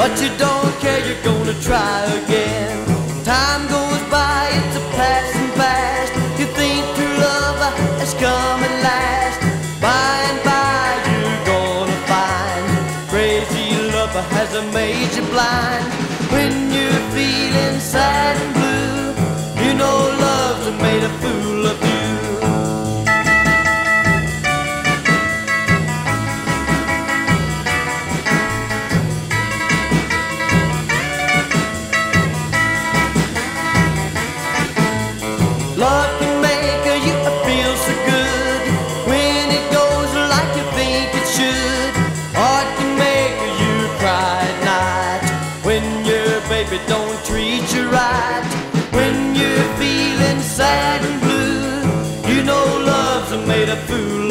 but you don't care, you're gonna try again. Time goes by, it's a passing fast. You think true love has come at last. By and by you're gonna find crazy love has made you blind. When you're feeling sad and blue, you know love's made a fool of you. Love can make you feel so good when it goes like you think it should. Or it can make you cry at night when your baby don't treat you right. When you're feeling sad and blue, you know love's made a fool